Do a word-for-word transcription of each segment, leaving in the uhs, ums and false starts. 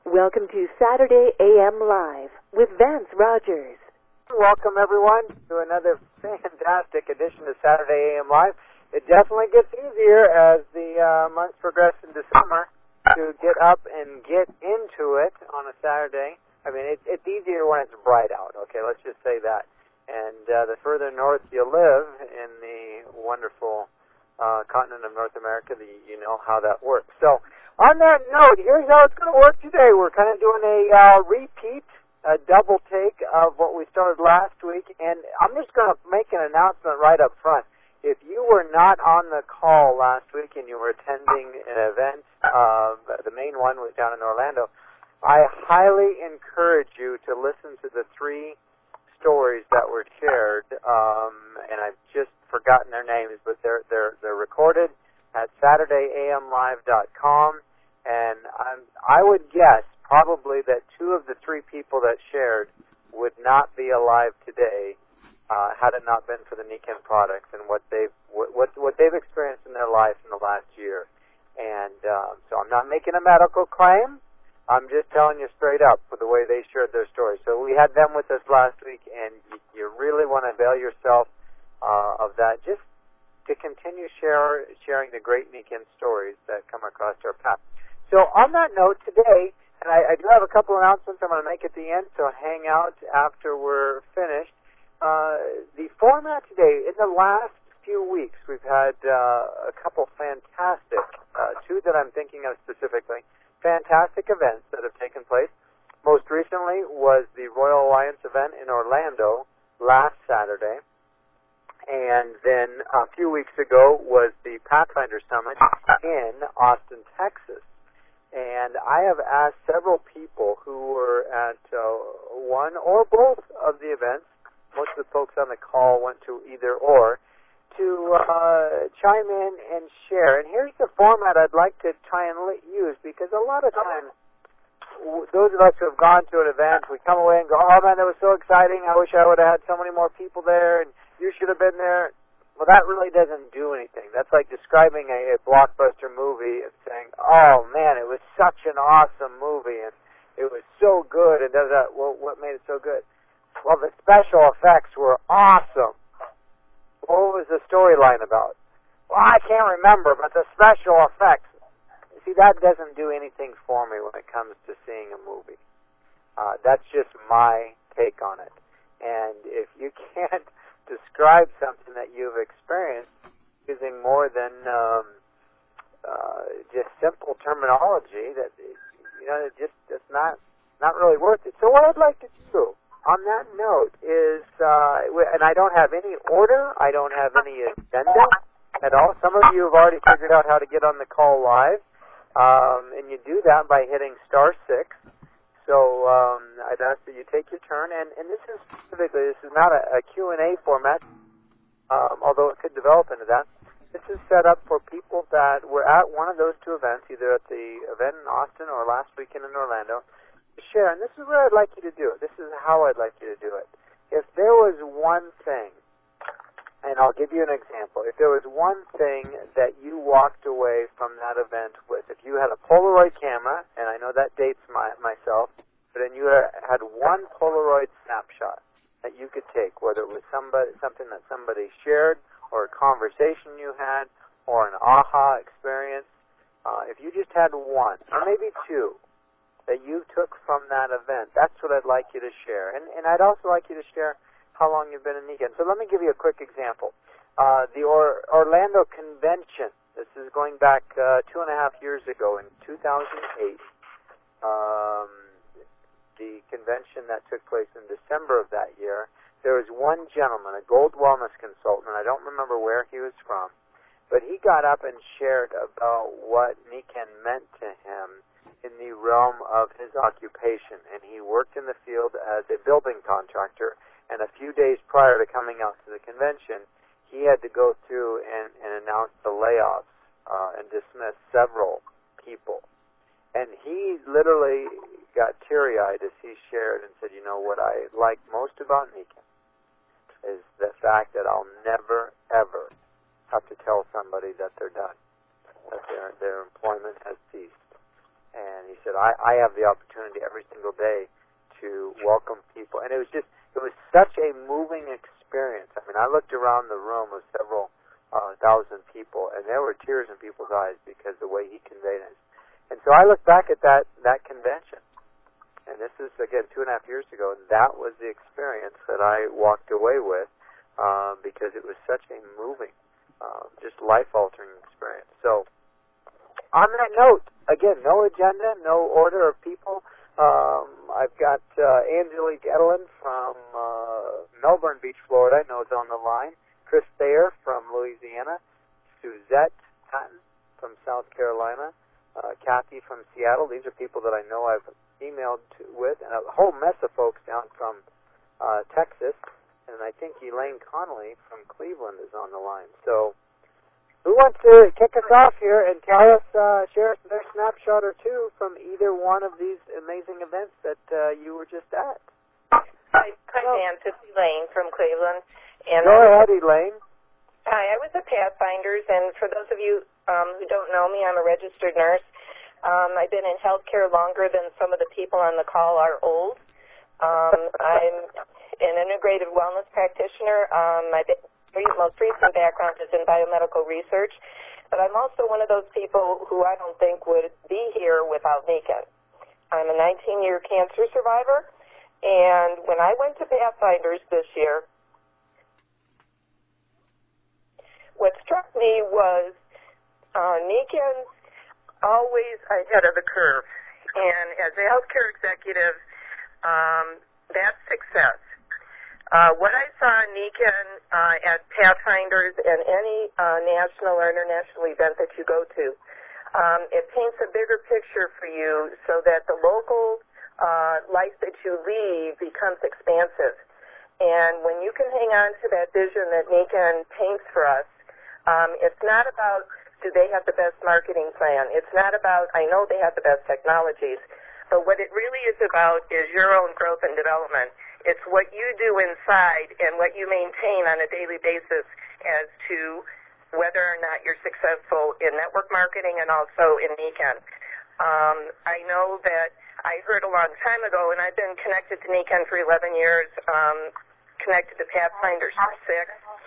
Welcome to Saturday A M Live with Vance Rogers. Welcome, everyone, to another fantastic edition of Saturday A M Live. It definitely gets easier as the uh, months progress into summer to get up and get into it on a Saturday. I mean, it, it's easier when it's bright out, okay? Let's just say that. And uh, the further north you live in the wonderful uh, continent of North America, the, you know how that works. So, on that note, here's how it's going to work today. We're kind of doing a uh, repeat, a double take of what we started last week, and I'm just going to make an announcement right up front. If you were not on the call last week and you were attending an event, uh, the main one was down in Orlando, I highly encourage you to listen to the three stories that were shared, um, and I've just forgotten their names, but they're they're they're recorded at Saturday A M Live dot com. And I'm, I would guess probably that two of the three people that shared would not be alive today uh, had it not been for the Nikken products and what they've what what, what they've experienced in their life in the last year. And uh, so I'm not making a medical claim. I'm just telling you straight up with the way they shared their story. So we had them with us last week, and you, you really want to avail yourself uh, of that. Just to continue share, sharing the great Nikken stories that come across our path. So on that note, today, and I, I do have a couple announcements I'm going to make at the end, so hang out after we're finished. Uh, the format today, in the last few weeks, we've had uh, a couple fantastic, uh, two that I'm thinking of specifically, fantastic events that have taken place. Most recently was the Royal Alliance event in Orlando last Saturday. And then a few weeks ago was the Pathfinder Summit in Austin, Texas. And I have asked several people who were at uh, one or both of the events, most of the folks on the call went to either or, to uh, chime in and share. And here's the format I'd like to try and use, because a lot of times, those of us who have gone to an event, we come away and go, oh man, that was so exciting, I wish I would have had so many more people there, and you should have been there. Well, that really doesn't do anything. That's like describing a, a blockbuster movie and saying, oh, man, it was such an awesome movie, and it was so good, and da, da, da. Well, what made it so good? Well, the special effects were awesome. What was the storyline about? Well, I can't remember, but the special effects. See, that doesn't do anything for me when it comes to seeing a movie. Uh, that's just my take on it. And if you can't describe something that you've experienced using more than um, uh, just simple terminology, that you know, it just it's not not really worth it. So what I'd like to do on that note is, uh, and I don't have any order, I don't have any agenda at all. Some of you have already figured out how to get on the call live, um, and you do that by hitting star six. So um, I'd ask that you take your turn, and, and this is specifically, this is not a, a Q and A format, um, although it could develop into that. This is set up for people that were at one of those two events, either at the event in Austin or last weekend in Orlando, to share. And this is what I'd like you to do. This is how I'd like you to do it. If there was one thing, and I'll give you an example, if there was one thing that you walked away from that event with, if you had a Polaroid camera, and I know that dates my, myself, but then you had one Polaroid snapshot that you could take, whether it was somebody, something that somebody shared, or a conversation you had, or an aha experience, uh, if you just had one, or maybe two, that you took from that event, that's what I'd like you to share. And, and I'd also like you to share how long you've been in Nikken. So let me give you a quick example. Uh, the or- Orlando Convention, this is going back uh, two and a half years ago in two thousand eight. Um, the convention that took place in December of that year, there was one gentleman, a gold wellness consultant, I don't remember where he was from, but he got up and shared about what Nikken meant to him in the realm of his occupation. And he worked in the field as a building contractor, and a few days prior to coming out to the convention, he had to go through and, and announce the layoffs uh, and dismiss several people. And he literally got teary-eyed as he shared and said, you know, what I like most about Nikken is the fact that I'll never, ever have to tell somebody that they're done, that their, their employment has ceased. And he said, I, I have the opportunity every single day to welcome people. And it was just, it was such a moving experience. I mean, I looked around the room with several uh, thousand people, and there were tears in people's eyes because of the way he conveyed it. And so I look back at that, that convention, and this is, again, two and a half years ago, and that was the experience that I walked away with um, because it was such a moving, uh, just life-altering experience. So on that note, again, no agenda, no order of people. Um, I've got uh, Angelique Edelin from uh, Melbourne Beach, Florida, I know is on the line. Chris Thayer from Louisiana. Suzette Patton from South Carolina. Uh, Kathy from Seattle. These are people that I know I've emailed to, with, and a whole mess of folks down from uh, Texas. And I think Elaine Connolly from Cleveland is on the line. So who wants to kick us off here and tell us, uh, share their snapshot or two from either one of these amazing events that uh, you were just at? Hi, hi Dan. It's Elaine from Cleveland. And Go ahead, Elaine. Hi, I was at Pathfinders, and for those of you um, who don't know me, I'm a registered nurse. Um, I've been in healthcare longer than some of the people on the call are old. Um, I'm an integrative wellness practitioner. Um, my most recent background is in biomedical research, but I'm also one of those people who I don't think would be here without NICAN. I'm a nineteen-year cancer survivor, and when I went to Pathfinders this year, what struck me was uh, NICAN's always ahead of the curve. And as a healthcare executive, um, that's success. Uh, what I saw in NICAN uh, at Pathfinders and any uh, national or international event that you go to, um, it paints a bigger picture for you so that the local uh, life that you lead becomes expansive. And when you can hang on to that vision that NICAN paints for us, Um, it's not about do they have the best marketing plan. It's not about I know they have the best technologies. But what it really is about is your own growth and development. It's what you do inside and what you maintain on a daily basis as to whether or not you're successful in network marketing and also in NICAN. Um, I know that I heard a long time ago, and I've been connected to NICAN for eleven years, um, connected to Pathfinders for six.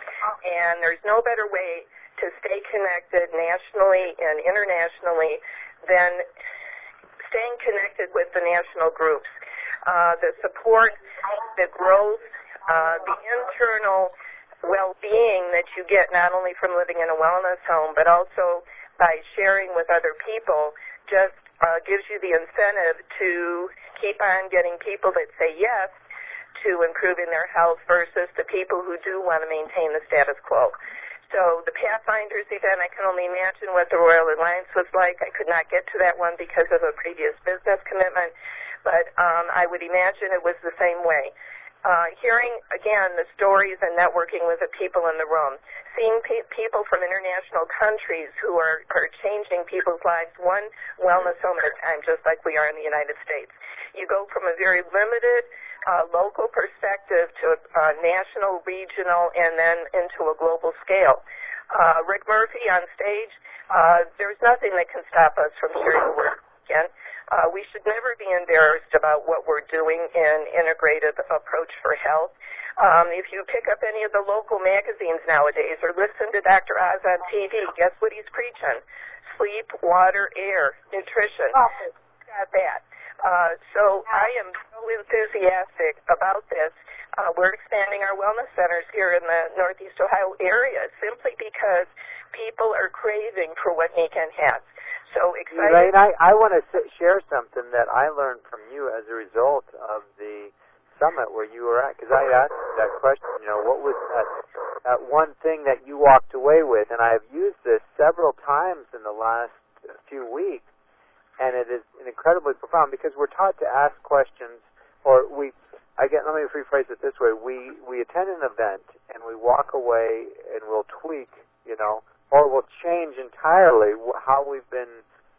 And there's no better way to stay connected nationally and internationally than staying connected with the national groups. Uh, the support, the growth, uh, the internal well-being that you get not only from living in a wellness home, but also by sharing with other people just uh, gives you the incentive to keep on getting people that say yes to improving their health versus the people who do want to maintain the status quo. So the Pathfinders event, I can only imagine what the Royal Alliance was like. I could not get to that one because of a previous business commitment, but um, I would imagine it was the same way. Uh, hearing, again, the stories and networking with the people in the room, seeing pe- people from international countries who are, are changing people's lives one wellness home at a time, just like we are in the United States. You go from a very limited Uh, local perspective to a uh, national, regional, and then into a global scale. Uh, Rick Murphy on stage, uh, there's nothing that can stop us from sharing the word again. Uh, we should never be embarrassed about what we're doing in integrative approach for health. Um, if you pick up any of the local magazines nowadays or listen to Doctor Oz on T V, guess what he's preaching? Sleep, water, air, nutrition. Oh. Got that. Uh, so I am so enthusiastic about this. Uh, we're expanding our wellness centers here in the Northeast Ohio area simply because people are craving for what NICAN has. So excited. Elaine, I, I want to share something that I learned from you as a result of the summit where you were at, because I asked that question, you know, what was that, that one thing that you walked away with? And I have used this several times in the last few weeks. And it is incredibly profound because we're taught to ask questions, or we, again, let me rephrase it this way. We, we attend an event and we walk away and we'll tweak, you know, or we'll change entirely how we've been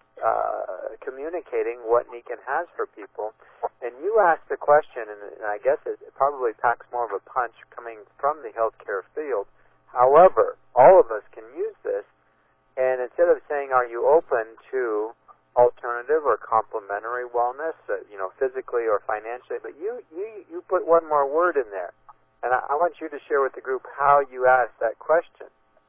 uh, communicating what NICAN has for people. And you asked the question, and, and I guess it probably packs more of a punch coming from the healthcare field. However, all of us can use this, and instead of saying, are you open to alternative or complementary wellness, uh, you know, physically or financially. But you, you, you put one more word in there, and I, I want you to share with the group how you asked that question.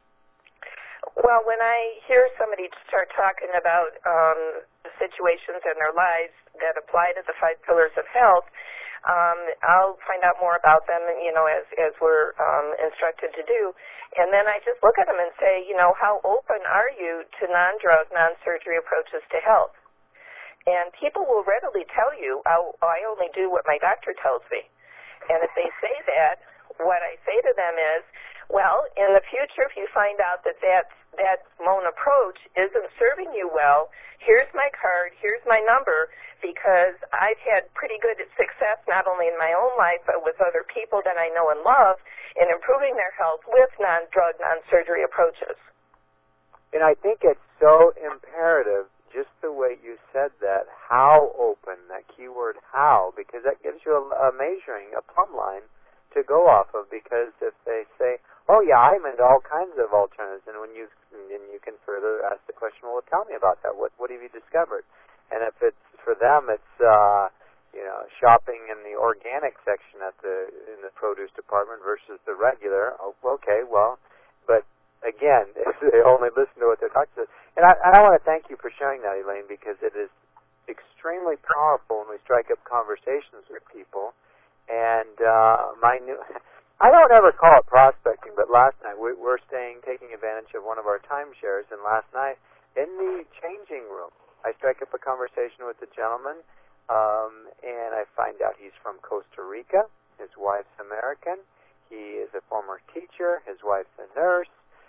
Well, when I hear somebody start talking about um, situations in their lives that apply to the five pillars of health, um, I'll find out more about them, you know, as as we're um, instructed to do. And then I just look at them and say, you know, how open are you to non-drug, non-surgery approaches to health? And people will readily tell you, oh, I only do what my doctor tells me. And if they say that, what I say to them is, well, in the future, if you find out that that, that lone approach isn't serving you well, here's my card, here's my number, because I've had pretty good success not only in my own life but with other people that I know and love in improving their health with non-drug, non-surgery approaches. And I think it's so imperative, just the way you said that, how open, that keyword how, because that gives you a, a measuring, a plumb line to go off of, because if they say, oh yeah, I'm into all kinds of alternatives, and when you and you can further ask the question, well, tell me about that. What what have you discovered? And if it's for them, it's uh, you know, shopping in the organic section at the in the produce department versus the regular. Oh, okay, well, but again, if they only listen to what they're talking to. And I, and I want to thank you for sharing that, Elaine, because it is extremely powerful when we strike up conversations with people. And uh, my new, I don't ever call it prospecting, but last night we, we're staying, taking advantage of one of our timeshares, and last night in the changing room, I strike up a conversation with the gentleman, um, and I find out he's from Costa Rica. His wife's American. He is a former teacher. His wife's a nurse,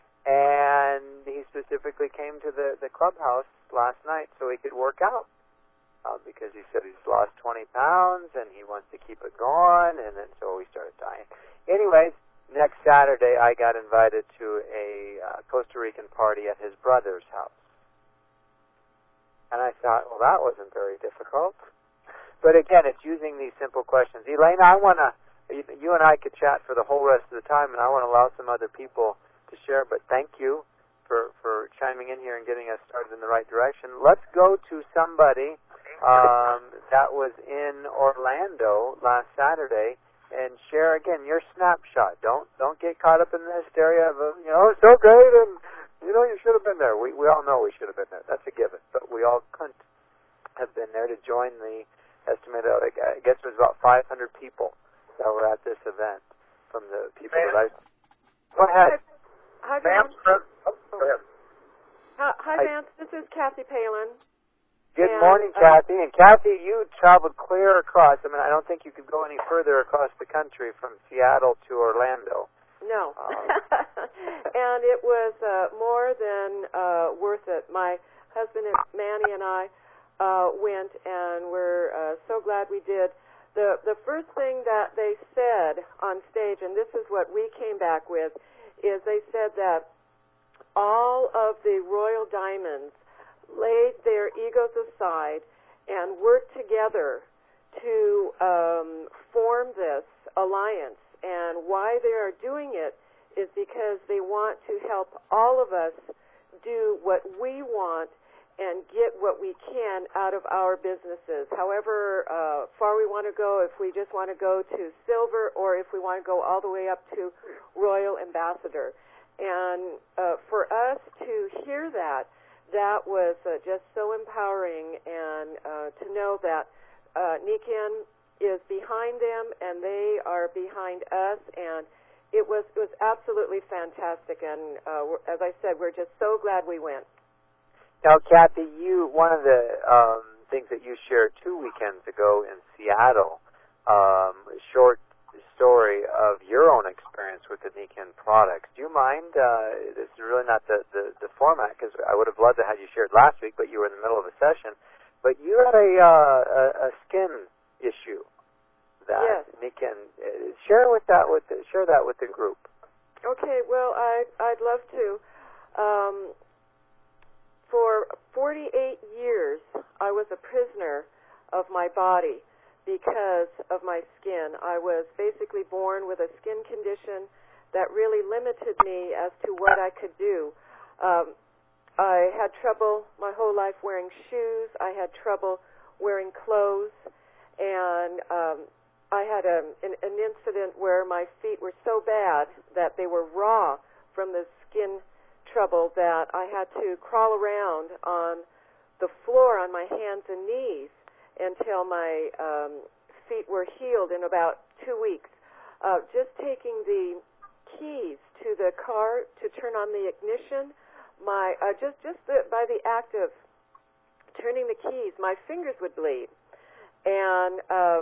and he specifically came to the, the clubhouse last night so he could work out. Uh, because he said he's lost twenty pounds and he wants to keep it going, and then so we started dying. Anyways, next Saturday I got invited to a uh, Costa Rican party at his brother's house. And I thought, well, that wasn't very difficult. But again, it's using these simple questions. Elaine, I want to, you and I could chat for the whole rest of the time, and I want to allow some other people to share, but thank you for, for chiming in here and getting us started in the right direction. Let's go to somebody Um, that was in Orlando last Saturday, and share again your snapshot. Don't don't get caught up in the hysteria of, you know, it's so great and you know you should have been there. We we all know we should have been there. That's a given. But we all couldn't have been there to join the estimated. I guess it was about five hundred people that were at this event from the people Vance. that I. Go ahead. Hi, Vance. Vance. Oh, go ahead. Hi, hi, Hi. Vance. This is Kathy Palin. Good And, morning, uh, Kathy. And Kathy, you traveled clear across. I mean, I don't think you could go any further across the country from Seattle to Orlando. No. Um, And it was uh, more than uh, worth it. My husband, and Manny, and I uh, went, and we're uh, so glad we did. The the first thing that they said on stage, and this is what we came back with, is they said that all of the Royal Diamonds laid their egos aside and worked together to um, form this alliance. And why they are doing it is because they want to help all of us do what we want and get what we can out of our businesses. However uh, far we want to go, if we just want to go to silver or if we want to go all the way up to Royal Ambassador. And uh, for us to hear that, that was uh, just so empowering, and uh, to know that uh, Nikken is behind them and they are behind us, and it was it was absolutely fantastic. And uh, we're, as I said, we're just so glad we went. Now, Kathy, you one of the um, things that you shared two weekends ago in Seattle, um, a short story of your own experience with the Nikken products. Do you mind? Uh, this is really not the, the, the format, because I would have loved to have you shared last week, but you were in the middle of a session. But you had a, uh, a, a skin issue that Yes. Nikken uh, share with that with the, share that with the group. Okay, well, I I'd love to. Um, for forty-eight years, I was a prisoner of my body because of my skin. I was basically born with a skin condition that really limited me as to what I could do. Um, I had trouble my whole life wearing shoes. I had trouble wearing clothes, and um, I had a, an, an incident where my feet were so bad that they were raw from the skin trouble that I had to crawl around on the floor on my hands and knees until my um, feet were healed in about two weeks. Uh, just taking the keys to the car to turn on the ignition, my uh, just just the, by the act of turning the keys, my fingers would bleed, and um,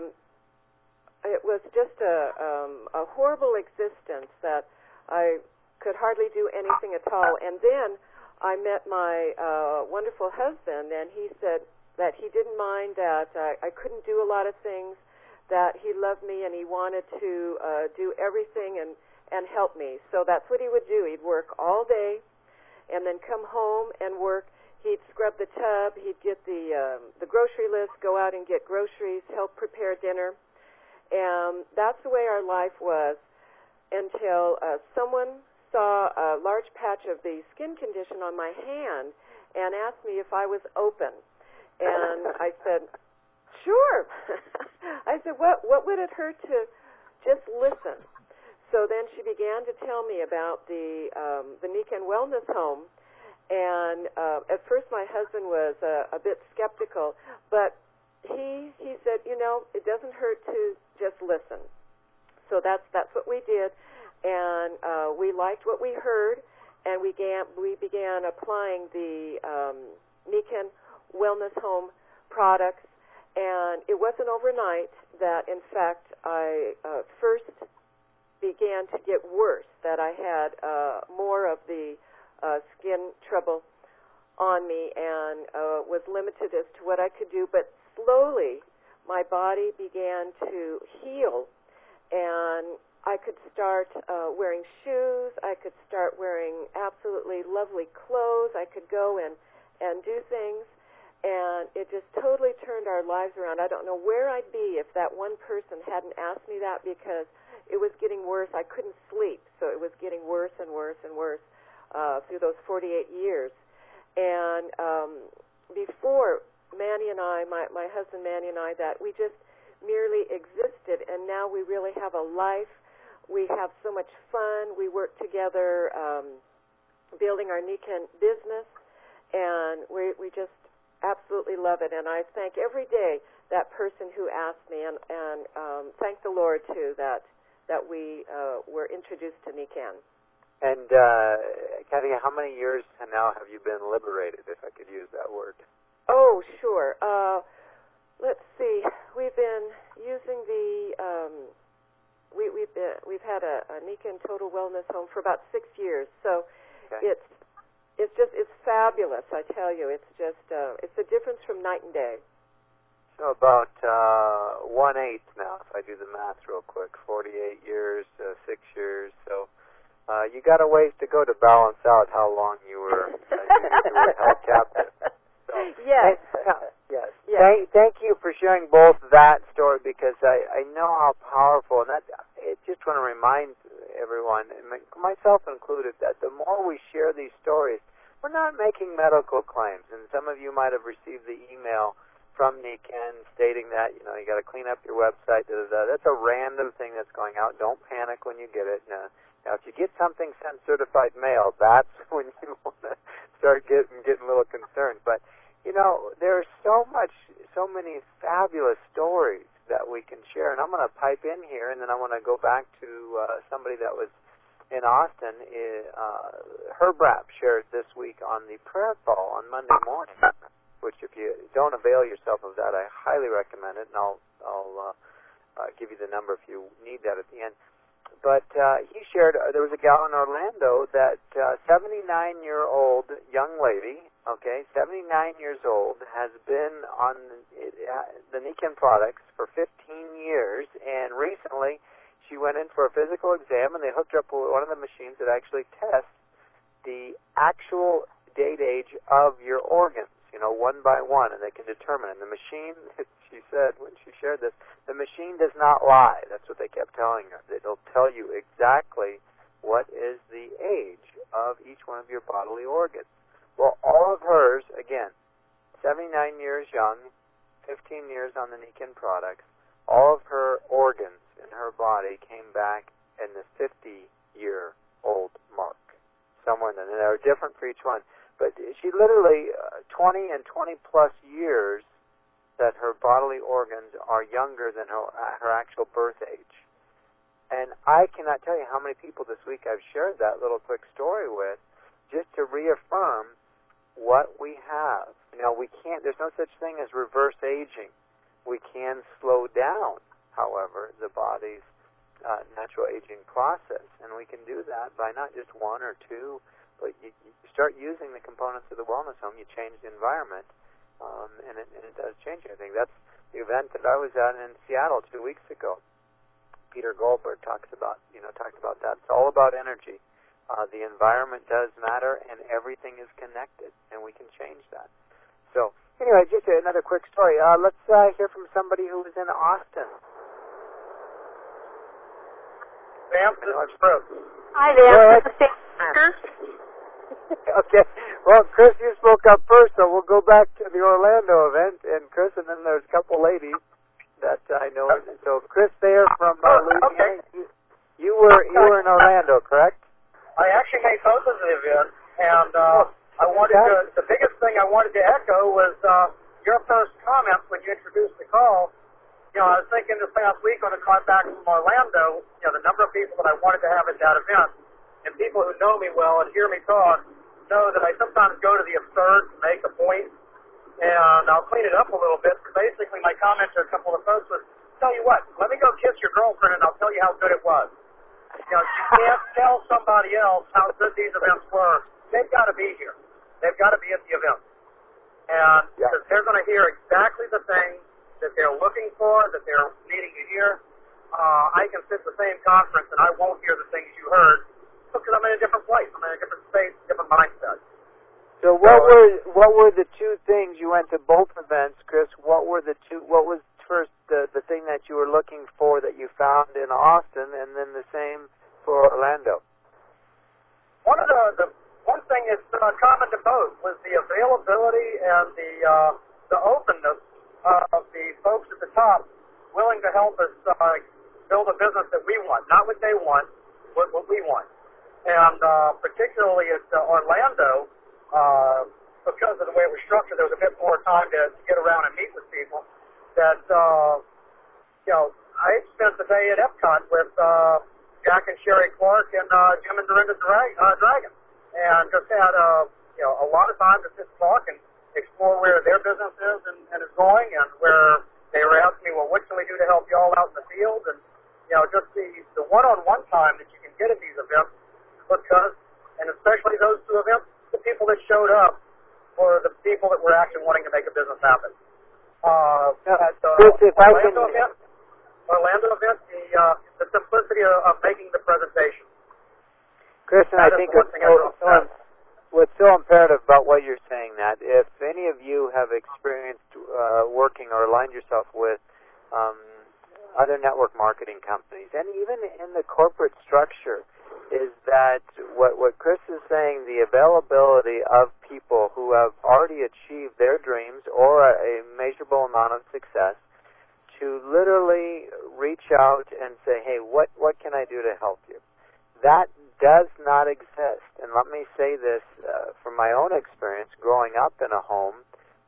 it was just a, um, a horrible existence that I could hardly do anything at all. And then I met my uh, wonderful husband, and he said that he didn't mind that I, I couldn't do a lot of things, that he loved me and he wanted to uh, do everything and, and help me. So that's what he would do. He'd work all day and then come home and work. He'd scrub the tub, he'd get the um, the grocery list, go out and get groceries, help prepare dinner. And that's the way our life was until uh, someone saw a large patch of the skin condition on my hand and asked me if I was open. And I said, sure. I said, what what would it hurt to just listen? So then she began to tell me about the um, the Nikken Wellness Home. And uh, at first my husband was uh, a bit skeptical, but he he said, you know, it doesn't hurt to just listen. So that's that's what we did, and uh, we liked what we heard, and we began we began applying the um, Nikken Wellness Home products, and it wasn't overnight that, in fact, I uh, first began to get worse, that I had uh, more of the Uh, skin trouble on me and uh, was limited as to what I could do, but slowly my body began to heal, and I could start uh, wearing shoes, I could start wearing absolutely lovely clothes, I could go and, and do things, and it just totally turned our lives around. I don't know where I'd be if that one person hadn't asked me that, because it was getting worse. I couldn't sleep, so it was getting worse and worse and worse. Uh, through those forty-eight years. And um, before Manny and I, my, my husband Manny and I, that we just merely existed, and now we really have a life. We have so much fun. We work together um, building our Nikken business, and we, we just absolutely love it. And I thank every day that person who asked me, and, and um, thank the Lord, too, that, that we uh, were introduced to Nikken. And, uh, Kathy, how many years now have you been liberated, if I could use that word? Oh, sure. Uh, let's see. We've been using the, um, we, we've been, we've had a, a Nikken Total Wellness Home for about six years. So okay. it's it's just, it's fabulous, I tell you. It's just, uh, it's a difference from night and day. So about uh, one-eighth now, if I do the math real quick, forty-eight years, uh, six years, so... Uh, you got a ways to go to balance out how long you were, uh, you were held captive. So, yes. Thank, yes. yes. Thank, thank you for sharing both that story, because I, I know how powerful, and that I just want to remind everyone, and myself included, that the more we share these stories, we're not making medical claims. And some of you might have received the email from Nikken stating that, you know, you got to clean up your website. Da, da, da. That's a random thing that's going out. Don't panic when you get it. No. Now, if you get something sent certified mail, that's when you want to start getting getting a little concerned. But, you know, there's so much, so many fabulous stories that we can share. And I'm going to pipe in here, and then I want to go back to uh, somebody that was in Austin. Uh, Herb Rapp shared this week on the prayer call on Monday morning, which if you don't avail yourself of that, I highly recommend it, and I'll, I'll uh, uh, give you the number if you need that at the end. But uh, he shared, uh, there was a gal in Orlando that uh, seventy-nine-year-old young lady, okay, seventy-nine years old, has been on uh, the Nikken products for fifteen years, and recently she went in for a physical exam, and they hooked her up with one of the machines that actually tests the actual date age of your organs, you know, one by one, and they can determine. And the machine, she said when she shared this, the machine does not lie. That's what they kept telling her. It'll tell you exactly what is the age of each one of your bodily organs. Well, all of hers, again, seventy-nine years young, fifteen years on the Niken products, all of her organs in her body came back in the fifty-year-old mark. Somewhere in there. And they are different for each one. But she literally, uh, twenty and twenty-plus years that her bodily organs are younger than her, uh, her actual birth age. And I cannot tell you how many people this week I've shared that little quick story with, just to reaffirm what we have. You know, we can't, there's no such thing as reverse aging. We can slow down, however, the body's uh, natural aging process. And we can do that by not just one or two, but you, you start using the components of the wellness home, you change the environment, um, and, it, and it does change everything. That's the event that I was at in Seattle two weeks ago. Peter Goldberg talks about, you know, talked about that. It's all about energy. Uh, the environment does matter, and everything is connected, and we can change that. So, anyway, just another quick story. Uh, let's uh, hear from somebody who was in Austin. Sam, this is Chris. Hi there. Well, This is Sam. Okay. Well, Chris, you spoke up first, so we'll go back to the Orlando event, and Chris, and then there's a couple ladies that I know. So, Chris, there from uh, Louisiana, okay. you, you were you were in Orlando, correct? I actually made both of the events, and uh, I wanted to, the biggest thing I wanted to echo was uh, your first comment when you introduced the call. You know, I was thinking this past week when I got back from Orlando, you know, the number of people that I wanted to have at that event, and people who know me well and hear me talk know that I sometimes go to the absurd to make a point, and I'll clean it up a little bit. Basically, my comment to a couple of folks was, tell you what, let me go kiss your girlfriend and I'll tell you how good it was. You know, you can't tell somebody else how good these events were. They've got to be here. They've got to be at the event. And because yeah. they're going to hear exactly the thing that they're looking for, that they're needing to hear. Uh, I can sit in the same conference and I won't hear the things you heard because I'm in a different place. I'm in a different space, different mindset. So what so, were what were the two things you went to both events, Chris? What were the two? What was first the the thing that you were looking for that you found in Austin, and then the same for Orlando? One of the, the one thing that's uh, common to both was the availability and the uh, the openness uh, of the folks at the top willing to help us uh, build a business that we want, not what they want, but what we want. And uh, particularly at uh, Orlando, uh, because of the way it was structured, there was a bit more time to, to get around and meet with people. That uh, you know, I spent the day at Epcot with uh, Jack and Sherry Clark and uh, Jim and Dorinda Dra- uh, Dragon, and just had uh, you know a lot of time to sit and talk and explore where their business is and, and is going, and where they were asking me, well, what can we do to help you all out in the field? And you know, just the the one-on-one time that you can get at these events, because, and especially those two events, the people that showed up were the people that were actually wanting to make a business happen. Uh, at the Chris, if I can, Orlando event, Orlando event, the uh, the simplicity of, of making the presentation. Chris, and I think what's so, so, what's so imperative about what you're saying, that if any of you have experienced uh, working or aligned yourself with um, other network marketing companies, and even in the corporate structure, is that what, what Chris is saying, the availability of people who have already achieved their dreams or a measurable amount of success to literally reach out and say, hey, what, what can I do to help you? That does not exist. And let me say this uh, from my own experience growing up in a home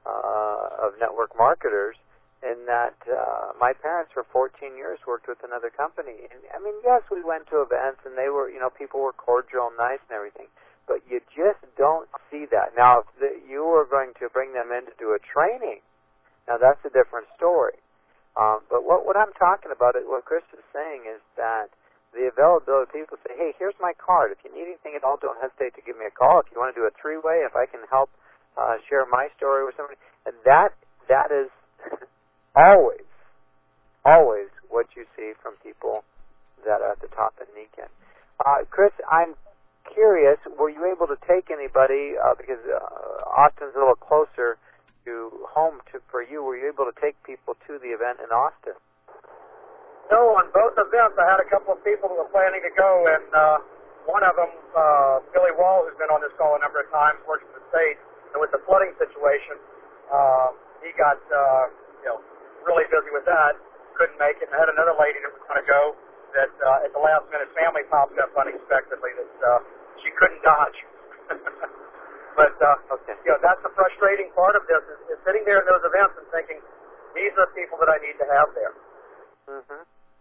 uh, of network marketers, in that uh, my parents for fourteen years worked with another company. And I mean, yes, we went to events and they were, you know, people were cordial and nice and everything, but you just don't see that. Now, if the, you were going to bring them in to do a training, now that's a different story. Um, but what, what I'm talking about, what Chris is saying is that the availability, people say, hey, here's my card. If you need anything at all, don't hesitate to give me a call. If you want to do a three-way, if I can help uh, share my story with somebody, and that that is always, always what you see from people that are at the top of Niken. Uh, Chris, I'm curious, were you able to take anybody, uh, because uh, Austin's a little closer to home to, for you, were you able to take people to the event in Austin? No, on both events I had a couple of people who were planning to go, and uh, one of them, uh, Billy Wall, who's been on this call a number of times, works in the state, and with the flooding situation, uh, he got uh, you know really busy with that, couldn't make it. And I had another lady that was going to go that uh, at the last minute family popped up unexpectedly that uh, she couldn't dodge. But uh, Okay. you know that's the frustrating part of this is, is sitting there in those events and thinking these are the people that I need to have there. Mm-hmm.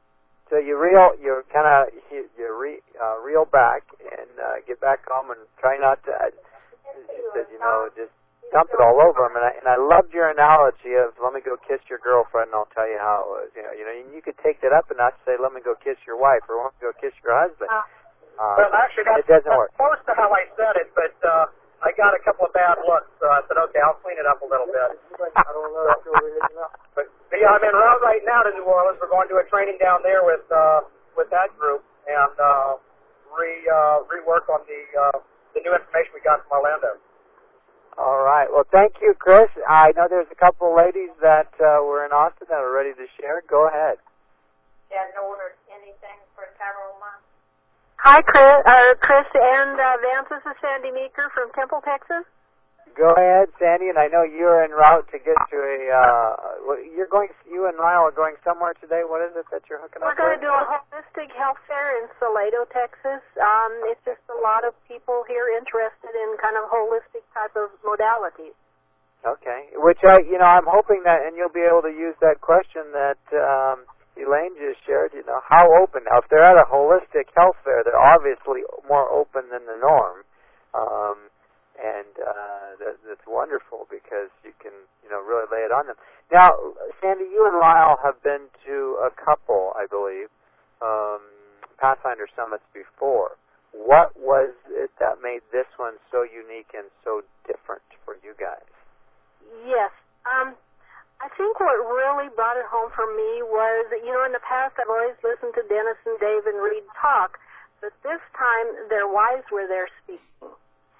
So you reel, you kind of you, you re, uh, reel back and uh, get back home and try not to. Uh, you said, you know, just dump it all over them. And I and I loved your analogy of let me go kiss your girlfriend and I'll tell you how it was. You know, you know, and you could take that up and not say let me go kiss your wife or let me go kiss your husband. Um, Well, actually, that's, it doesn't that's work. close to how I said it, but uh, I got a couple of bad looks, so I said, okay, I'll clean it up a little bit. I don't know. But yeah, I'm en route right now to New Orleans. We're going to do a training down there with uh, with that group and uh, re uh, rework on the uh, the new information we got from Orlando. All right. Well, thank you, Chris. I know there's a couple of ladies that uh, were in Austin that are ready to share. Go ahead. You hadn't ordered anything for Carol Month? Hi, Chris, uh, Chris and uh, Vance. This is Sandy Meeker from Temple, Texas. Go ahead, Sandy, and I know you're en route to get to a. Uh, you're going. You and Lyle are going somewhere today. What is it that you're hooking We're up going with? to do a holistic health fair in Salado, Texas. Um, it's just a lot of people here interested in kind of holistic type of modalities. Okay, which I, you know, I'm hoping that, and you'll be able to use that question that um, Elaine just shared. You know, how open? Now, if they're at a holistic health fair, they're obviously more open than the norm. Um, And uh, that, that's wonderful because you can, you know, really lay it on them. Now, Sandy, you and Lyle have been to a couple, I believe, um, Pathfinder Summits before. What was it that made this one so unique and so different for you guys? Yes. Um, I think what really brought it home for me was that, you know, in the past I've always listened to Dennis and Dave and Reed talk, but this time their wives were there speaking.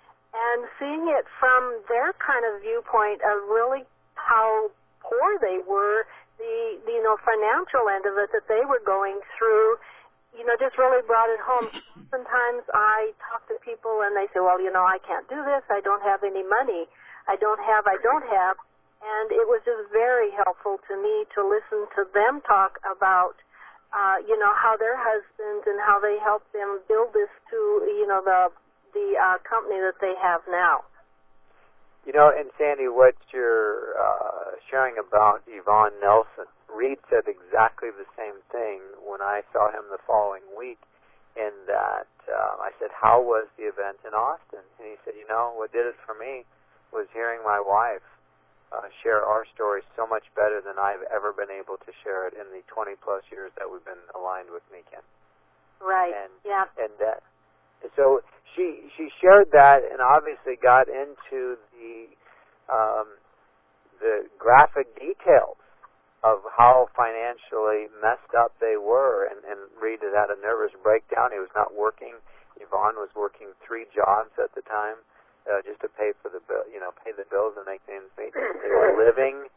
And seeing it from their kind of viewpoint of really how poor they were, the, the you know financial end of it that they were going through, you know, just really brought it home. Sometimes I talk to people and they say, well, you know, I can't do this. I don't have any money. I don't have. I don't have. And it was just very helpful to me to listen to them talk about, uh, you know, how their husbands and how they helped them build this to, you know, the the uh, company that they have now. You know, and Sandy, what you're uh, sharing about Yvonne Nelson, Reed said exactly the same thing when I saw him the following week, in that uh, I said, how was the event in Austin? And he said, you know, what did it for me was hearing my wife uh, share our story so much better than I've ever been able to share it in the twenty-plus years that we've been aligned with Meekin. Right, and, yeah. And that, so she she shared that and obviously got into the um, the graphic details of how financially messed up they were, and, and Reed had had a nervous breakdown. He was not working. Yvonne was working three jobs at the time uh, just to pay for the bill, you know, pay the bills and make ends meet. They were living.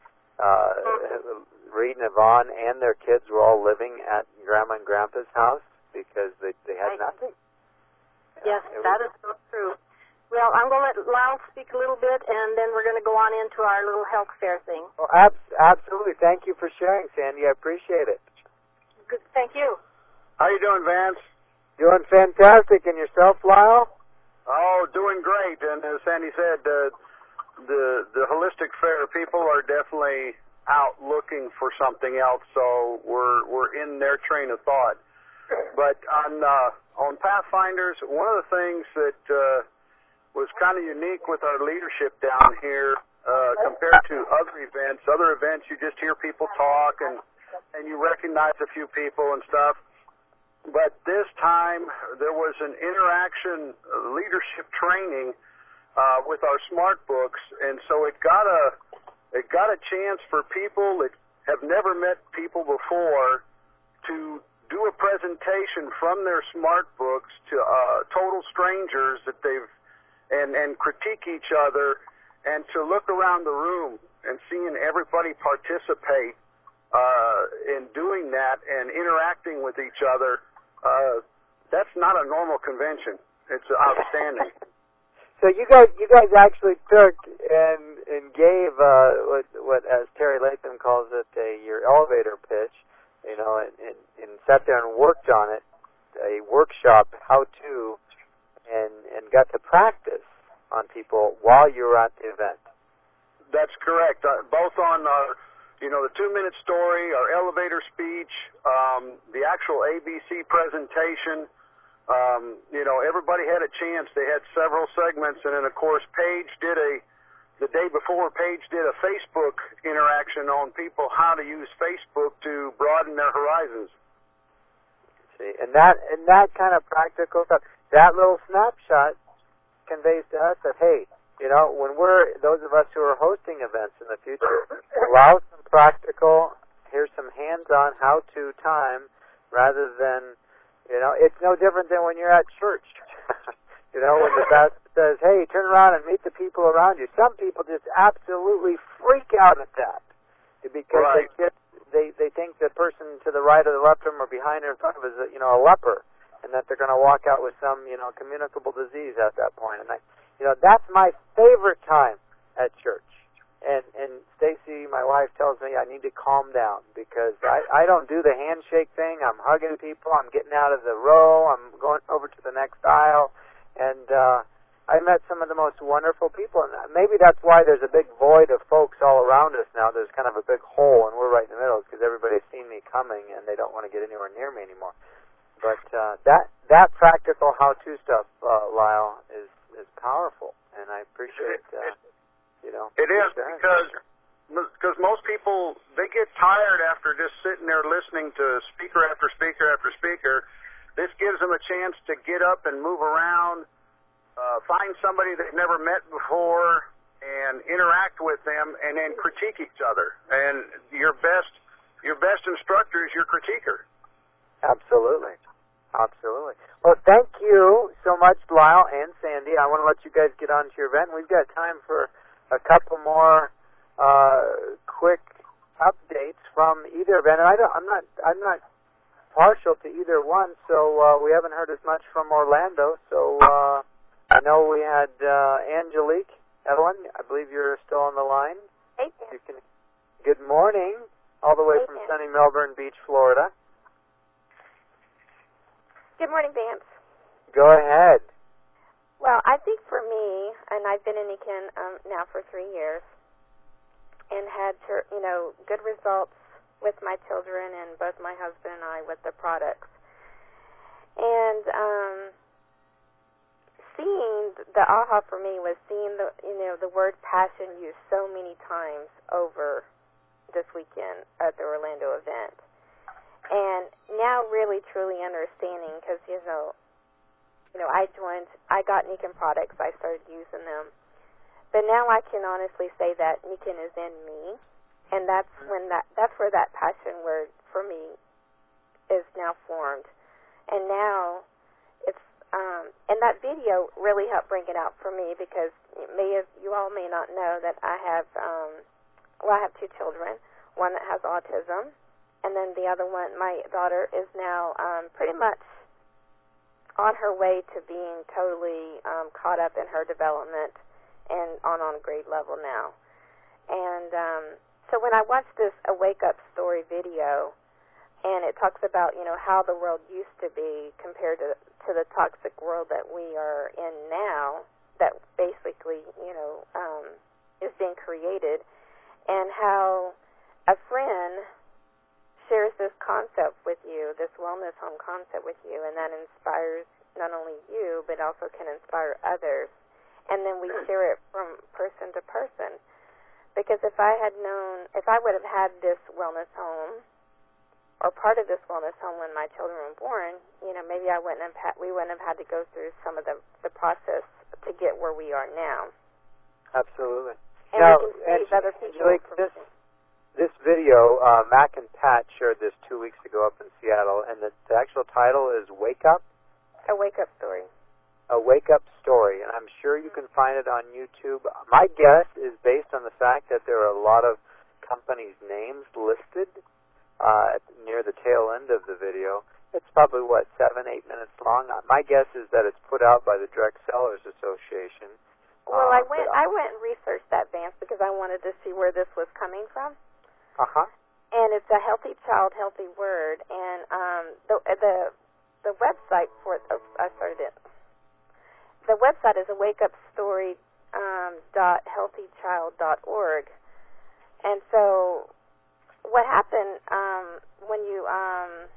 Uh, Reed and Yvonne and their kids were all living at Grandma and Grandpa's house because they they had nothing. Yes, that is so true. Well, I'm going to let Lyle speak a little bit, and then we're going to go on into our little health fair thing. Well, ab- absolutely. Thank you for sharing, Sandy. I appreciate it. Good. Thank you. How you doing, Vance? Doing fantastic. And yourself, Lyle? Oh, doing great. And as Sandy said, uh, the the holistic fair people are definitely out looking for something else, so we're we're in their train of thought. But on uh, on Pathfinders, one of the things that uh, was kind of unique with our leadership down here uh, compared to other events, other events you just hear people talk and and you recognize a few people and stuff. But this time there was an interaction uh, leadership training uh, with our smart books, and so it got a it got a chance for people that have never met people before to do a presentation from their smart books to uh, total strangers that they've and and critique each other, and to look around the room and seeing everybody participate uh, in doing that and interacting with each other. Uh, that's not a normal convention. It's outstanding. So you guys, you guys actually took and and gave uh, what what as Terry Latham calls it, a your elevator pitch, you know, and, and, and sat there and worked on it, a workshop, how to, and and got to practice on people while you were at the event. That's correct. Uh, both on our, you know, the two-minute story, our elevator speech, um, the actual A B C presentation. Um, you know, everybody had a chance. They had several segments, and then of course, Paige did a. The day before, Paige did a Facebook interaction on people how to use Facebook to broaden their horizons. See, and that and that kind of practical stuff, that little snapshot conveys to us that, hey, you know, when we're, those of us who are hosting events in the future, allow some practical, here's some hands-on how-to time rather than, you know, it's no different than when you're at church. You know, when the pastor says, hey, turn around and meet the people around you. Some people just absolutely freak out at that because right. they, just, they they think the person to the right or the left of them or behind or in front of them is, a, you know, a leper, and that they're going to walk out with some, you know, communicable disease at that point. And I, you know, that's my favorite time at church. And and Stacy, my wife, tells me I need to calm down because I, I don't do the handshake thing. I'm hugging people. I'm getting out of the row. I'm going over to the next aisle. And uh, I met some of the most wonderful people. And maybe that's why there's a big void of folks all around us now. There's kind of a big hole, and we're right in the middle because everybody's seen me coming, and they don't want to get anywhere near me anymore. But uh, that that practical how-to stuff, uh, Lyle, is is powerful, and I appreciate uh, you know. It is because because most people, they get tired after just sitting there listening to speaker after speaker after speaker. This gives them a chance to get up and move around, uh, find somebody they've never met before, and interact with them, and then critique each other. And your best your best instructor is your critiquer. Absolutely. Absolutely. Well, thank you so much, Lyle and Sandy. I want to let you guys get on to your event. We've got time for a couple more uh, quick updates from either event. And I don't, I'm not, I'm not partial to either one, so uh, we haven't heard as much from Orlando. So uh, I know we had uh, Angelique Evelyn. I believe you're still on the line. Hey, you can. Good morning, all the way hey, from Dan. sunny Melbourne Beach, Florida. Good morning, Vance. Go ahead. Well, I think for me, and I've been in Niken um, now for three years, and had ter- you know good results with my children and both my husband and I with the products, and um, seeing the aha for me was seeing the you know the word passion used so many times over this weekend at the Orlando event. And now really truly understanding, because, you know, you know, I joined, I got Niken products, I started using them. But now I can honestly say that Niken is in me, and that's when that, that's where that passion word for me is now formed. And now it's, um, and that video really helped bring it out for me because it may have, you all may not know that I have, um, well, I have two children, one that has autism, and then the other one, my daughter, is now um, pretty much on her way to being totally um, caught up in her development and on on grade level now. And um, so when I watched this A Wake Up Story video, and it talks about, you know, how the world used to be compared to, to the toxic world that we are in now, that basically, you know, um, is being created, and how a friend shares this concept with you, this wellness home concept with you, and that inspires not only you, but also can inspire others. And then we share it from person to person. Because if I had known, if I would have had this wellness home, or part of this wellness home when my children were born, you know, maybe I wouldn't have had, we wouldn't have had to go through some of the, the process to get where we are now. Absolutely. And now, we can save other people Angelique, this, this video, uh, Mac and Pat shared this two weeks ago up in Seattle, and the, the actual title is Wake Up? A Wake Up Story. A Wake Up Story, and I'm sure you can find it on YouTube. My guess is based on the fact that there are a lot of companies' names listed uh, near the tail end of the video. It's probably, what, seven, eight minutes long? My guess is that it's put out by the Direct Sellers Association. Well, uh, I went I went and researched that, Vance, because I wanted to see where this was coming from. Uh-huh. And it's a Healthy Child, Healthy Word. And um, the the the website for it, oh, I started it. The website is awakeupstory um, dot healthy child dot org. And so what happened um, when you um,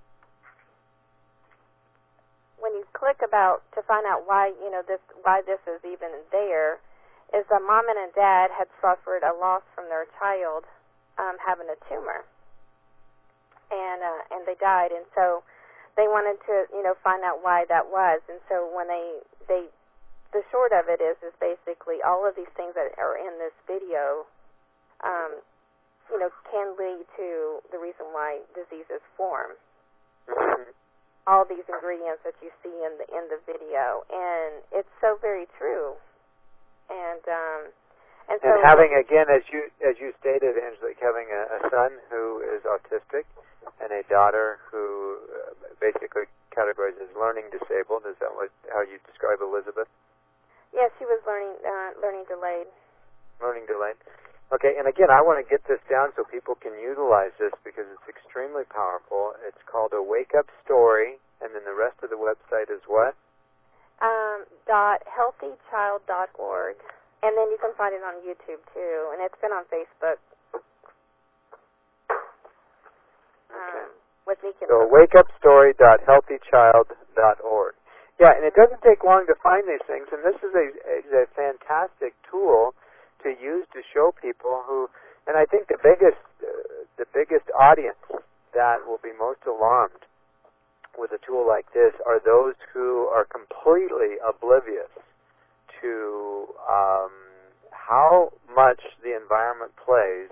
when you click about to find out why you know this why this is even there, is a mom and a dad had suffered a loss from their child um, having a tumor, and uh, and they died, and so they wanted to you know find out why that was, and so when they they the short of it is is basically all of these things that are in this video, um, you know, can lead to the reason why diseases form. Mm-hmm. All these ingredients that you see in the in the video, and it's so very true. And um, and, so and having again, as you as you stated, Angelique, having a, a son who is autistic and a daughter who uh, basically categorized as learning disabled. Is that what how you describe Elizabeth? Yes, she was learning uh, learning delayed. Learning delayed. Okay, and again, I want to get this down so people can utilize this because it's extremely powerful. It's called a Wake Up Story, and then the rest of the website is what? Um, dot healthy child dot org, and then you can find it on YouTube too, and it's been on Facebook. Okay. Um, with me. So wake up story dot healthy child dot org. Yeah, and it doesn't take long to find these things, and this is a, a, a fantastic tool to use to show people who, and I think the biggest uh, the biggest audience that will be most alarmed with a tool like this are those who are completely oblivious to um, how much the environment plays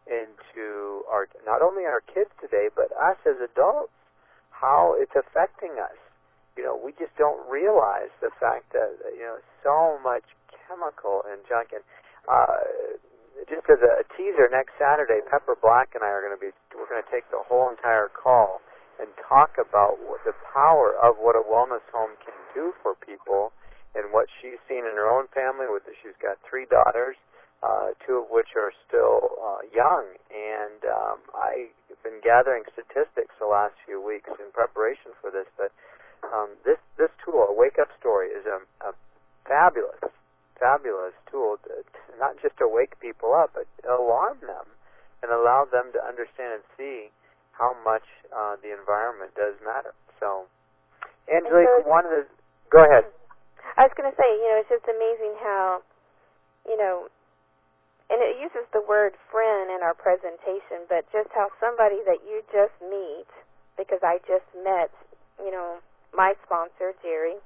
into our not only our kids today, but us as adults, how it's affecting us. You know, we just don't realize the fact that you know so much chemical and junk and. Uh, just as a teaser, next Saturday, Pepper Black and I are going to be, we're going to take the whole entire call and talk about what the power of what a wellness home can do for people and what she's seen in her own family. With She's got three daughters, uh, two of which are still uh, young, and um, I've been gathering statistics the last few weeks in preparation for this, but um, this, this tool, a Wake Up Story, is a, a fabulous fabulous tool to, to not just to wake people up, but alarm them and allow them to understand and see how much uh, the environment does matter. So, Angelique, so, one of the... Go ahead. I was going to say, you know, it's just amazing how, you know, and it uses the word friend in our presentation, but just how somebody that you just meet, because I just met, you know, my sponsor, Jerry,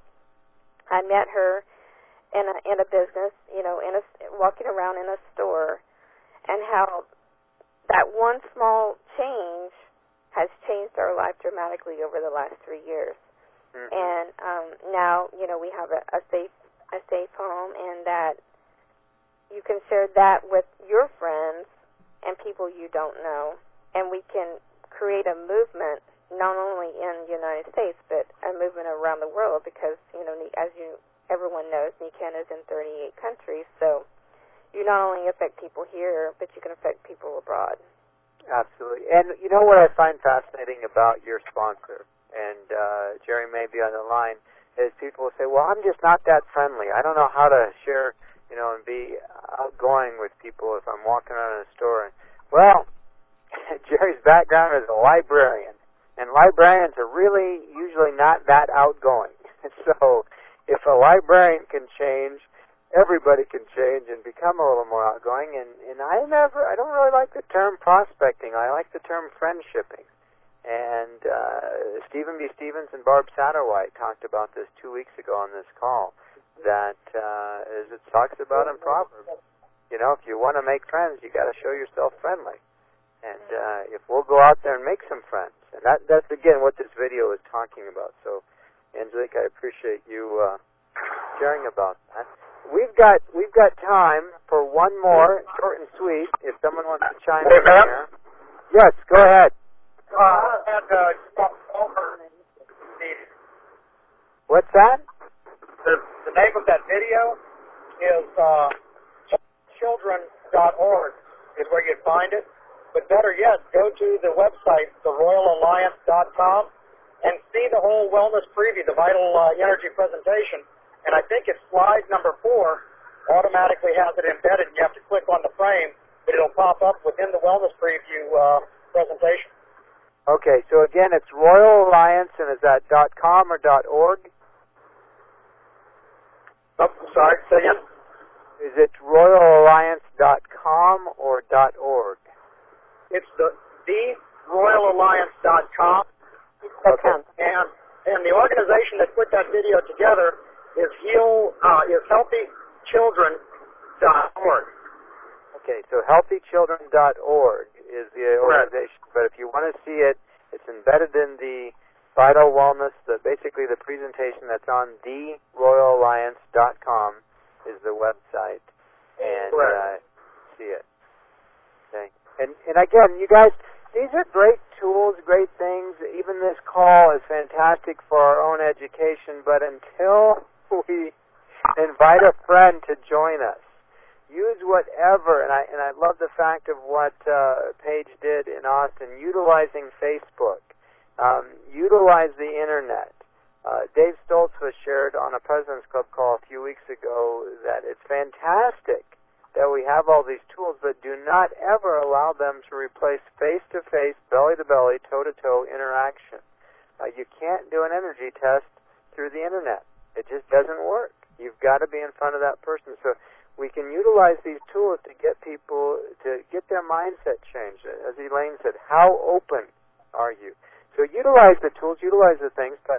I met her in a in a business, you know, in a walking around in a store, and how that one small change has changed our life dramatically over the last three years. Mm-hmm. And um, now, you know, we have a, a safe a safe home, and that you can share that with your friends and people you don't know, and we can create a movement not only in the United States but a movement around the world, because you know, as you everyone knows, Niken is in thirty-eight countries, so you not only affect people here, but you can affect people abroad. Absolutely. And you know what I find fascinating about your sponsor, and uh, Jerry may be on the line, is people will say, well, I'm just not that friendly. I don't know how to share, you know, and be outgoing with people if I'm walking around in a store. And, well, Jerry's background is a librarian, and librarians are really usually not that outgoing. So if a librarian can change, everybody can change and become a little more outgoing. And, and I never, I don't really like the term prospecting. I like the term friendshipping. And uh, Stephen B. Stevens and Barb Satterwhite talked about this two weeks ago on this call. That uh, as it talks about in Proverbs, you know, if you want to make friends, you got to show yourself friendly. And uh, if we'll go out there and make some friends, and that, that's again what this video is talking about. So, Angelique, I appreciate you uh, sharing about that. We've got we've got time for one more, short and sweet. If someone wants to chime in here, yes, go ahead. Uh, I had uh, over that? The, the name of that video is uh, children dot org is where you'd find it. But better yet, go to the website, the royal alliance dot com, and see the whole wellness preview, the Vital uh, Energy presentation. And I think it's slide number four automatically has it embedded. You have to click on the frame, but it'll pop up within the wellness preview uh, presentation. Okay, so again, it's Royal Alliance, and is that .com or .org? Oh, sorry, say again. Is it royal alliance dot com or .org? It's the the royal alliance dot com. Okay. And and the organization that put that video together is heal uh, is healthy children dot org. Okay, so healthy children dot org is the organization. Right. But if you want to see it, it's embedded in the Vital Wellness, the, basically the presentation that's on the royal alliance dot com is the website, and right. uh, see it. Okay. And, and again, you guys, these are great tools, great things. Even this call is fantastic for our own education, but until we invite a friend to join us, use whatever, and I and I love the fact of what uh, Paige did in Austin, utilizing Facebook. Um, utilize the internet. Uh, Dave Stoltz was shared on a President's Club call a few weeks ago that it's fantastic that we have all these tools, but do not ever allow them to replace face-to-face, belly-to-belly, toe-to-toe interaction. Uh, you can't do an energy test through the internet. It just doesn't work. You've got to be in front of that person. So we can utilize these tools to get people, to get their mindset changed. As Elaine said, how open are you? So utilize the tools, utilize the things, but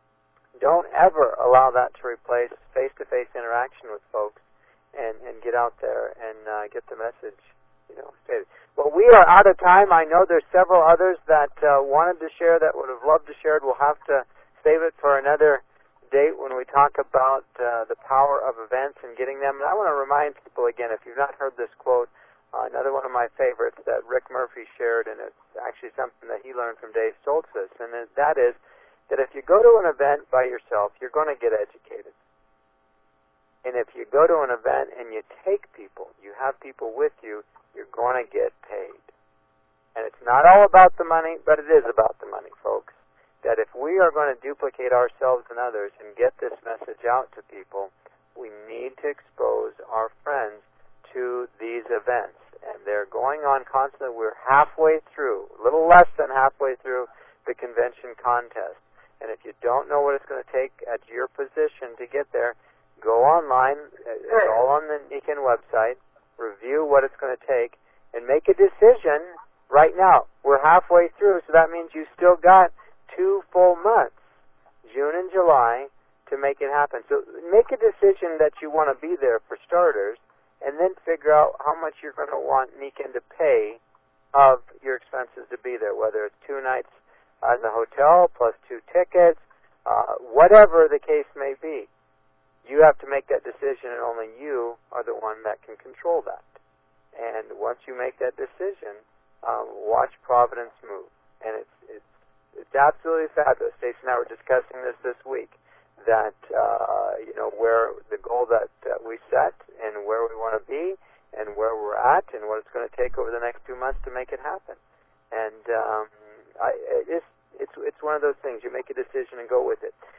don't ever allow that to replace face-to-face interaction with folks and, and get out there and uh, get the message, you know, stated. Well, we are out of time. I know there's several others that uh, wanted to share, that would have loved to share it. We'll have to save it for another date when we talk about uh, the power of events and getting them. And I want to remind people again, if you've not heard this quote, Uh, another one of my favorites that Rick Murphy shared, and it's actually something that he learned from Dave Stoltz, and that is that if you go to an event by yourself, you're going to get educated. And if you go to an event and you take people, you have people with you, you're going to get paid. And it's not all about the money, but it is about the money, folks. That if we are going to duplicate ourselves and others and get this message out to people, we need to expose our friends to these events, and they're going on constantly. We're halfway through, a little less than halfway through the convention contest, and if you don't know what it's going to take at your position to get there, go online. It's all on the Niken website. Review what it's going to take and make a decision right now. We're halfway through, so that means you still got two full months, June and July, to make it happen. So make a decision that you want to be there for starters, and then figure out how much you're going to want Niken to pay of your expenses to be there, whether it's two nights in the hotel plus two tickets, uh, whatever the case may be. You have to make that decision, and only you are the one that can control that. And once you make that decision, um, watch Providence move. And it's, it's, it's absolutely fabulous. Stacey and I were discussing this this week, that, uh, you know, where the goal that uh, we set and where we want to be and where we're at and what it's going to take over the next two months to make it happen. And um, I, it's, it's, it's one of those things. You make a decision and go with it.